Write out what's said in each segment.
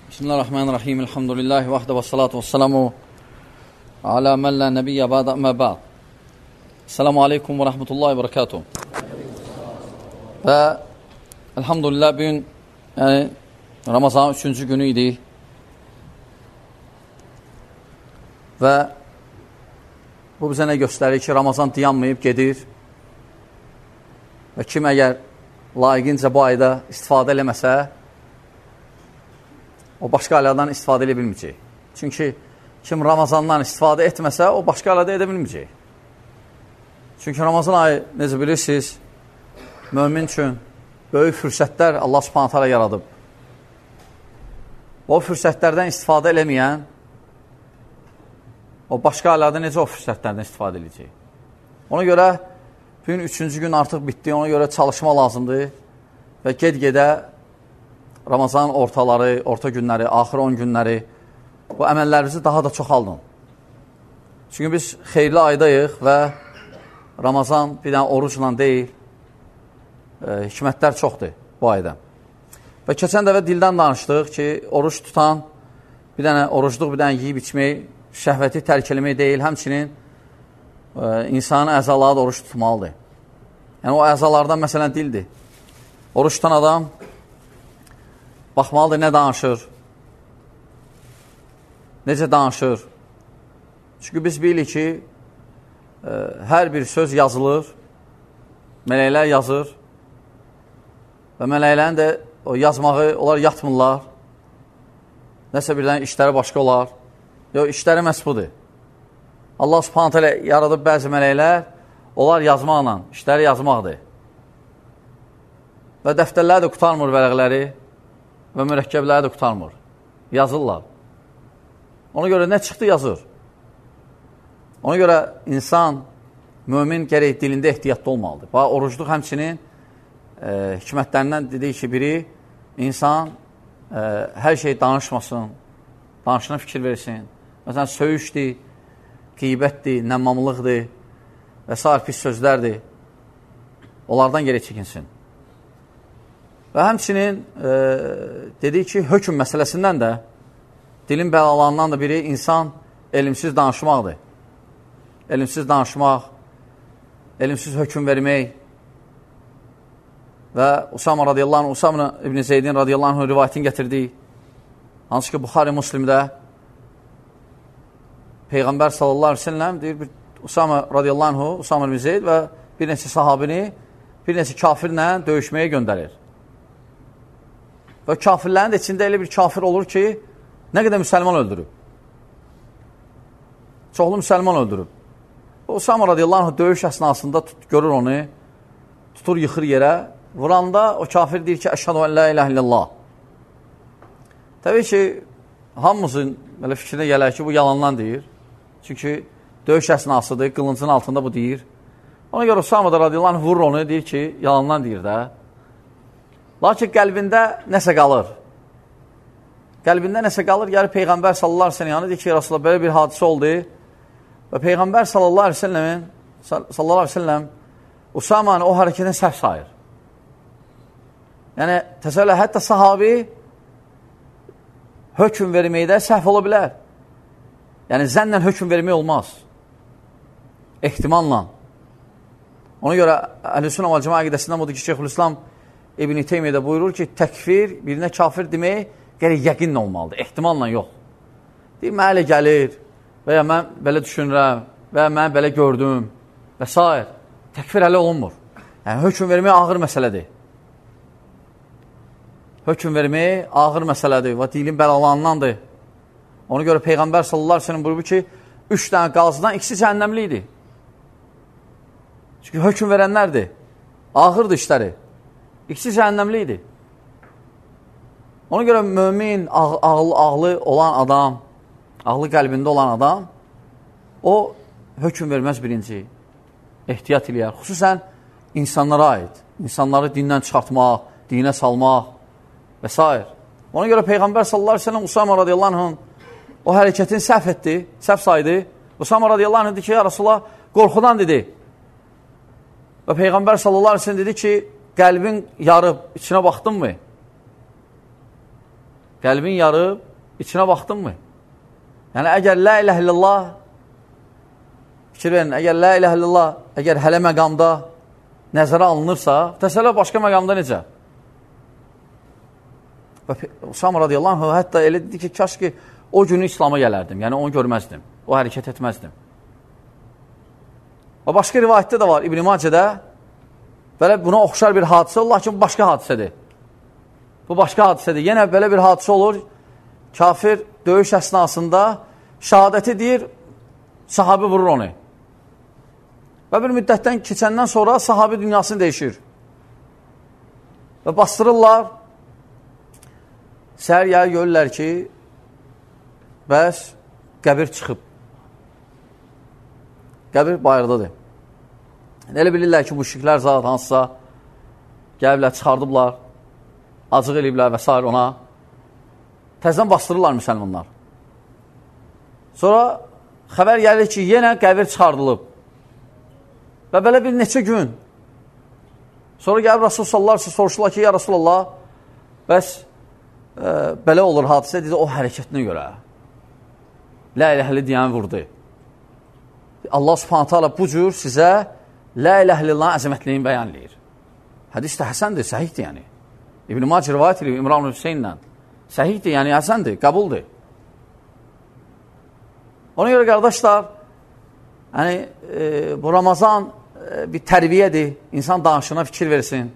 Bismillahirrahmanirrahim. Elhamdülillahi vahdə və salatu və salamu alə mən lə nəbiyyə bədə əmmə bəd. Selamu aleykum və rəhmətullahi və bərəkatuhu. Və elhamdülillah bugün Ramazanın 3-cü günü idi. Və bu bizə nə göstərir ki, Ramazan dayanmayıb gedir. Və kim əgər layiqincə bu ayda istifadə eləməsə, o başqa aylardan istifadə edə bilməyəcək. Çünki kim Ramazandan istifadə etməsə, o başqa aylarda edə bilməyəcək. Çünki Ramazan ayı, necə bilirsiniz, mömin üçün böyük fürsətlər Allah Subhanahu taala yaradıb. O fürsətlərdən istifadə eləməyən, o başqa aylarda necə o fürsətlərdən istifadə edəcək? Ona görə, bugün 3-cü gün artıq bitdi, ona görə çalışma lazımdır və ged-gedə Ramazan ortaları, orta günləri, axır 10 günləri bu əməllərimizi daha da çoxaldın. Çünki biz xeyirli aydayıq və Ramazan bir dənə orucla deyil, hikmətlər çoxdur bu ayda. Və keçən dəfə dildən danışdıq ki, oruç tutan, bir dənə orucluq, bir dənə yeyib içmək, şəhvəti tərk eləmək deyil, həmçinin insanın əzaları da oruç tutmalıdır. Yəni o əzalardan məsələn dildir. Oruç tutan adam baxmalıdır nə danışır, necə danışır. Çünki biz bilirik ki, hər bir söz yazılır, mələklər yazır və mələklərin də o yazmağı, onlar yatmırlar. Nəsə birdən işləri başqa olar. Yox, işləri məhz budur. Allah Subhanahu taala yaradıb bəzi mələklər, onlar yazmaqla, işləri yazmaqdır. Və dəftərləri də qutarmır vərəqləri və mürəkkəbləri də qutarmır. Yazırlar. Ona görə nə çıxdı yazır. Ona görə insan, mömin gərək dilində ehtiyatlı olmalıdır. Bax, orucluq həmçinin hikmətlərindən dedik ki, biri, insan hər şey danışmasın, danışına fikir versin. Məsələn, söyüşdür, qeybətdir, nəmmamlıqdır və s. pis sözlərdir. Onlardan geri çəkinsin. Və həmçinin dedik ki, hökm məsələsindən də, dilin bəlalarından da biri insan elmsiz danışmaqdır. Elmsiz danışmaq, elmsiz hökm vermək və Usama radiyallahu anh, Usama ibn Zeydin radiyallahu anh rivayətini gətirdik. Hansı ki, Buxari Müslimdə Peyğəmbər sallallahu aleyhi ve sellem deyir, Usama radiyallahu anh, Usama ibn Zeyd və bir neçə sahabini bir neçə kafirlə döyüşməyə göndərir. Və kafirlərin də içində elə bir kafir olur ki, nə qədər müsəlman öldürüb. Çoxlu müsəlman öldürüb. Usama radiyallahu anh döyüş əsnasında görür onu, tutur, yıxır yerə, vuranda o kafir deyir ki, əşhədu ən la ilahe illallah. Təbii ki, hamımızın belə fikrinə gələr ki, bu yalandan deyir. Çünki döyüş əsnasıdır, qılıncın altında bu deyir. Ona görə Usama da radiyallahu anh vurur onu, deyir ki, yalandan deyir də. Lakin qəlbində nəsə qalır. Qəlbində nəsə qalır, gəlir Peyğəmbər sallallahu aleyhi ve sellem yanı, deyir ki, Rasulullah, belə bir hadisə oldu. Və Peyğəmbər sallallahu aleyhi ve sellem Usamanı o hərəkətin səhv sayır. Yəni, təsəvvürlə, hətta sahabi hökm verməkdə səhv ola bilər. Yəni, zənnlə hökm vermək olmaz. Ehtimalla. Ona görə, Əhl-i-Sünnə və Cəmaə əqidəsindən budur ki, Şeyxülislam İbn-i Teymiyyə buyurur ki, təkfir, birinə kafir demək, gərək yəqinlə olmalıdır, ehtimalla yox. Deyir, mənə elə gəlir və ya mən belə düşünürəm və ya mən belə gördüm və s. Təkfir hələ olunmur. Yəni, hökm vermək ağır məsələdir. Hökm vermək ağır məsələdir və dilin bəlalarındandır. Ona görə Peyğəmbər sallallahu aleyhi ve sellem buyurur ki, 3 dənə qazıdan ikisi cəhənnəmli idi. Çünki hökm verənlərdir. Ağırdır işləri. İkisi cəhənnəmli idi. Ona görə mömin, ağlı olan adam, ağlı qəlbində olan adam, o hökm verməz birinci. Ehtiyat eləyər. Xüsusən insanlara aid. İnsanları dindən çıxartmaq, dinə salmaq və s. Ona görə Peyğəmbər sallallahu aleyhi ve sellem Usama radiyallahu anh o hərəkətin səhv etdi, səhv saydı. Usama radiyallahu anh dedi ki, ya Rasulullah, qorxudan dedi. Və Peyğəmbər sallallahu aleyhi ve sellem dedi ki, qəlbin yarıb, içinə baxdın mı? qəlbin yarıb, içinə baxdın mı? Yəni, əgər la ilahe illallah, fikir verin, əgər la ilahe illallah, əgər hələ məqamda nəzərə alınırsa, təsəllə başqa məqamda necə? Və Usam radiyallahu anh, hətta elə dedi ki, kaş ki, o günü İslam'a gələrdim, yəni onu görməzdim, o hərəkət etməzdim. Və başqa rivayətdə də var, İbn-i Macədə, belə buna oxşar bir hadisə olur, lakin başqa hadisədir. Bu başqa hadisədir. Yenə belə bir hadisə olur, kafir döyüş əsnasında şəhadəti deyir, sahabi vurur onu. Və bir müddətdən keçəndən sonra sahabi dünyasını dəyişir. Və bastırırlar, səhər yayı görürlər ki, bəs qəbir çıxıb. Qəbir bayırdadır. Elə bilirlər ki, müşriklər zat hansısa gəliblər, çıxardıblar, acıq eləyiblər və s. ona. Təzdən bastırırlar müsəlmanlar. Sonra xəbər gəlir ki, yenə qəbir çıxardılıb. Və belə bir neçə gün. Sonra gəlib Rasul sallallahu aleyhi soruşurlar ki, ya Rasulallah, bəs belə olur hadisə, dedi, o hərəkətinə görə. La iləhəli deyəni vurdu. Allah subhanətə Allah bu cür sizə la ilahe illallah əzəmətliyini bəyanlayır. Hədis də həsəndir, səhihdir yəni. İbn-i Macə rivayət edir İmran Hüseynlə. Səhihdir, yəni həsəndir, qəbuldur. Ona görə qardaşlar, yəni, bu Ramazan bir tərbiyədir, insan danışına fikir versin.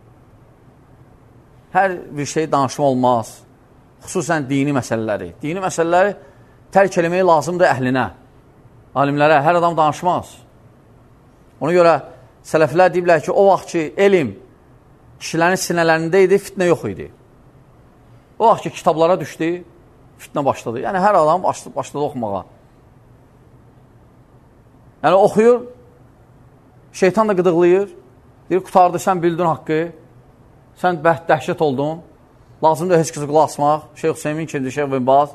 Hər bir şey danışma olmaz. Xüsusən dini məsələləri. Dini məsələləri tərk eləməyi lazımdır əhlinə, alimlərə. Hər adam danışmaz. Ona görə sələflər deyiblər ki, o vaxt ki, elm kişilərin sinələrində idi, fitnə yox idi. O vaxt ki, kitablara düşdü, fitnə başladı. Yəni, hər adam başladı oxumağa. Yəni, oxuyur, şeytan da qıdıqlayır, deyir, qutardı, sən bildin haqqı, sən dəhşət oldun, lazımdır heç qızı qulaq asmaq, Şeyx Hüseymin kimdir, Şeyx Bin Baz.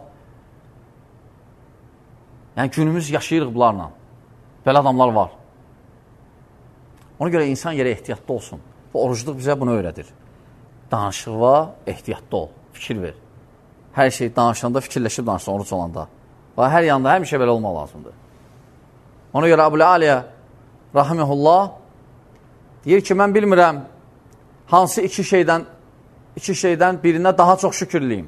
Yəni, günümüz yaşayırıq bunlarla. Belə adamlar var. Ona görə insan yerə ehtiyatlı olsun. Bu orucluq bizə bunu öyrədir. Danışığa ehtiyatlı ol, fikir ver. Hər şey danışanda fikirləşib danışsan oruc olanda. Və hər yanda həmişə belə olmaq lazımdır. Ona görə Əbu Aliyə rahimehullah deyir ki, mən bilmirəm hansı iki şeydən birinə daha çox şükürlüyüm.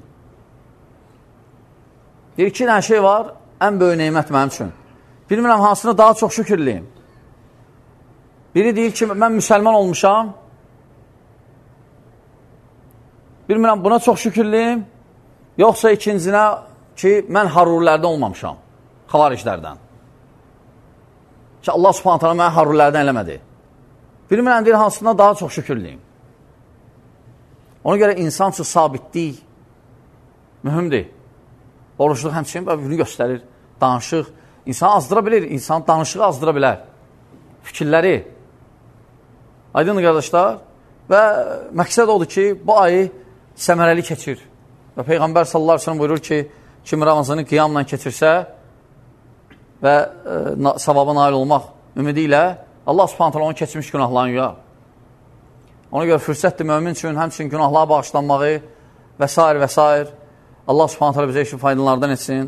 Deyir, iki dənə şey var, ən böyük neymət mənim üçün. Bilmirəm hansını daha çox şükürlüyüm. Biri deyir ki, mən müsəlman olmuşam. Bilmirəm, buna çox şükürlüyüm. Yoxsa ikincinə ki, mən harurilərdən olmamışam. Xavariclərdən. Ki, Allah subhanət hala mənə harurilərdən eləmədi. Bilmirəm, deyir, hansına daha çox şükürlüyüm. Ona görə insan üçün sabitlik mühümdir. Orucluq həmçinin bunu göstərir. Danışıq. İnsan azdıra bilir. İnsan danışığı azdıra bilər. Fikirləri. Aydındır qardaşlar. Və məqsəd odur ki, bu ayı səmərəli keçir. Və Peyğəmbər sallallahu aleyhi ve sellem buyurur ki, kim Ramazanı qiyamla keçirsə və savaba nail olmaq ümidi ilə Allah subhanət hala onun keçmiş günahlarını yuyar. Ona görə fürsətdir mömin üçün həmçinin günahlara bağışlanmağı və s. və s. Allah subhanət hala bizə işin faydalardan etsin.